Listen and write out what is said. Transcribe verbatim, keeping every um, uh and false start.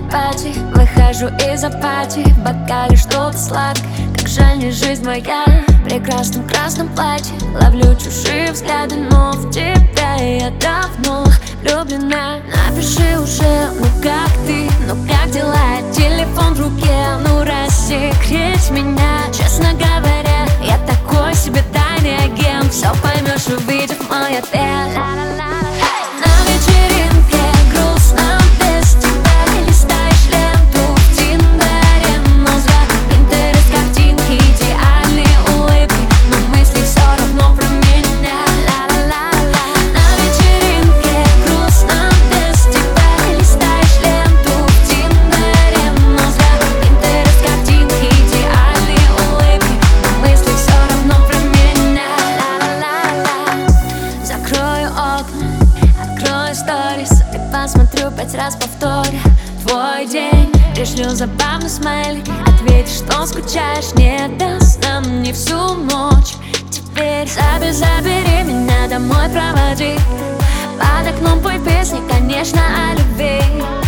пати, выхожу из апатии, в бокале что-то сладкое. Как жаль, не жизнь моя в прекрасном красном платье. Ловлю чужие взгляды, но в тебя я давно влюблена. Напиши уже, ну как ты, ну как дела? Телефон в руке, ну рассекреть меня. Честно говоря, я такой себе тайный агент. Все поймешь, увидев мой ответ. И посмотрю пять раз повторя твой день. Пришлю забавный смайлик, ответишь, что скучаешь. Не до сна мне всю ночь. Теперь забери, забери меня домой, проводи. Под окном пой песни, конечно, о любви.